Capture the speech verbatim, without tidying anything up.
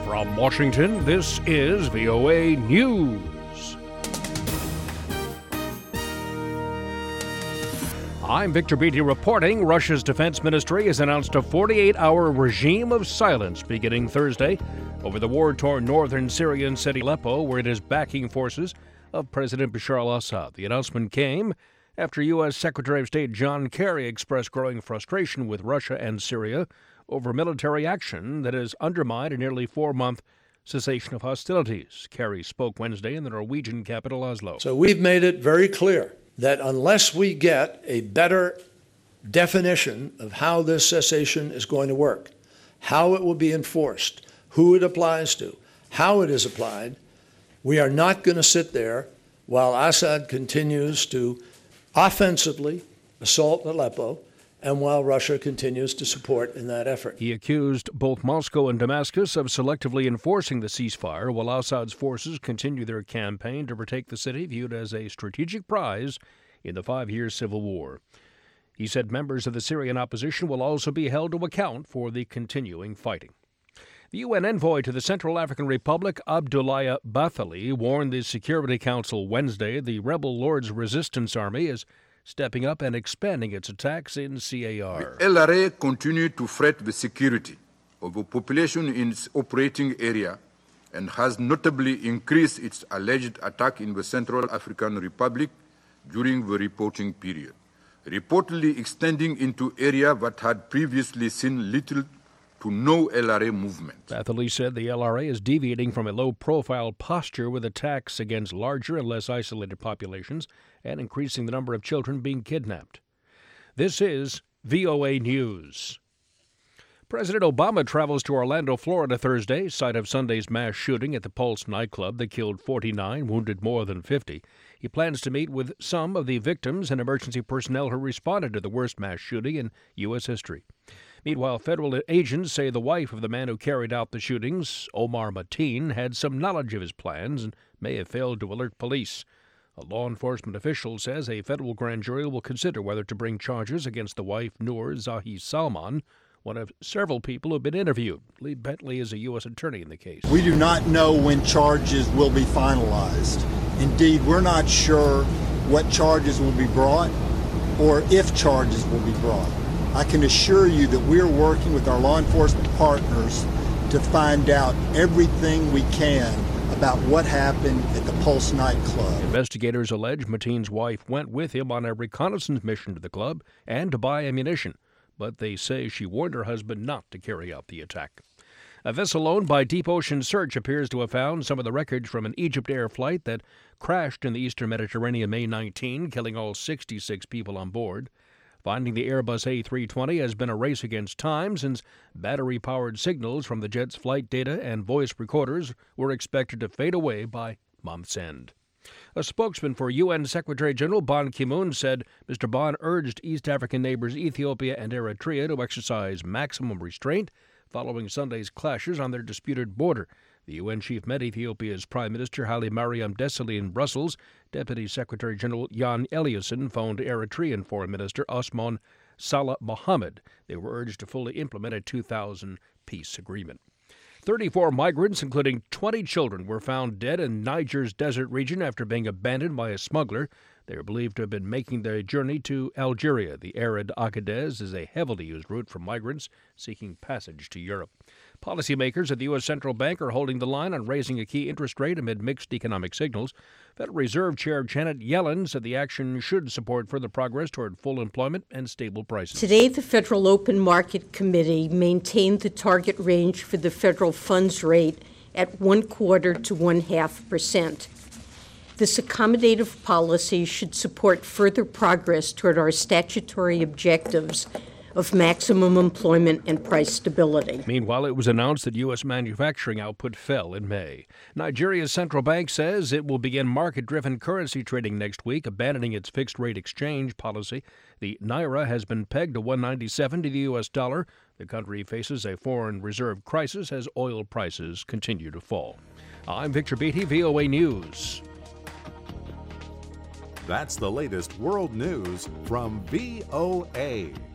From Washington, this is V O A News. I'm Victor Beatty reporting. Russia's defense ministry has announced a forty-eight hour regime of silence beginning Thursday over the war-torn northern Syrian city Aleppo, where it is backing forces of President Bashar al-Assad. The announcement came after U S. Secretary of State John Kerry expressed growing frustration with Russia and Syria over military action that has undermined a nearly four-month cessation of hostilities. Kerry spoke Wednesday in the Norwegian capital, Oslo. So we've made it very clear that unless we get a better definition of how this cessation is going to work, how it will be enforced, who it applies to, how it is applied, we are not going to sit there while Assad continues to offensively assault Aleppo and while Russia continues to support in that effort. He accused both Moscow and Damascus of selectively enforcing the ceasefire while Assad's forces continue their campaign to retake the city, viewed as a strategic prize in the five-year civil war. He said members of the Syrian opposition will also be held to account for the continuing fighting. The U N envoy to the Central African Republic, Abdoulaye Bathily, warned the Security Council Wednesday the rebel Lord's Resistance Army is stepping up and expanding its attacks in C A R. The L R A continues to threat the security of the population in its operating area and has notably increased its alleged attack in the Central African Republic during the reporting period, reportedly extending into areas that had previously seen little to no L R A movement. Bathily said the L R A is deviating from a low-profile posture with attacks against larger and less isolated populations and increasing the number of children being kidnapped. This is V O A News. President Obama travels to Orlando, Florida Thursday, site of Sunday's mass shooting at the Pulse nightclub that killed forty-nine, wounded more than fifty. He plans to meet with some of the victims and emergency personnel who responded to the worst mass shooting in U S history. Meanwhile, federal agents say the wife of the man who carried out the shootings, Omar Mateen, had some knowledge of his plans and may have failed to alert police. A law enforcement official says a federal grand jury will consider whether to bring charges against the wife, Noor Zahi Salman, one of several people who have been interviewed. Lee Bentley is a U S attorney in the case. We do not know when charges will be finalized. Indeed, we're not sure what charges will be brought or if charges will be brought. I can assure you that we're working with our law enforcement partners to find out everything we can about what happened at the Pulse nightclub. Investigators allege Mateen's wife went with him on a reconnaissance mission to the club and to buy ammunition, but they say she warned her husband not to carry out the attack. A vessel owned by Deep Ocean Search appears to have found some of the wreckage from an Egypt Air flight that crashed in the eastern Mediterranean May nineteenth, killing all sixty-six people on board. Finding the Airbus A three twenty has been a race against time since battery-powered signals from the jet's flight data and voice recorders were expected to fade away by month's end. A spokesman for U N Secretary General Ban Ki-moon said Mister Ban urged East African neighbors Ethiopia and Eritrea to exercise maximum restraint following Sunday's clashes on their disputed border. The U N chief met Ethiopia's Prime Minister Haile Mariam Desalegn in Brussels. Deputy Secretary General Jan Eliasson phoned Eritrean Foreign Minister Osman Salah Mohammed. They were urged to fully implement a two thousand peace agreement. thirty-four migrants, including twenty children, were found dead in Niger's desert region after being abandoned by a smuggler. They are believed to have been making their journey to Algeria. The arid Agadez is a heavily used route for migrants seeking passage to Europe. Policymakers at the U S. Central Bank are holding the line on raising a key interest rate amid mixed economic signals. Federal Reserve Chair Janet Yellen said the action should support further progress toward full employment and stable prices. Today, the Federal Open Market Committee maintained the target range for the federal funds rate at one quarter to one half percent. This accommodative policy should support further progress toward our statutory objectives of maximum employment and price stability. Meanwhile, it was announced that U S manufacturing output fell in May. Nigeria's central bank says it will begin market-driven currency trading next week, abandoning its fixed-rate exchange policy. The naira has been pegged to one ninety-seven to the U S dollar. The country faces a foreign reserve crisis as oil prices continue to fall. I'm Victor Beatty, V O A News. That's the latest world news from V O A.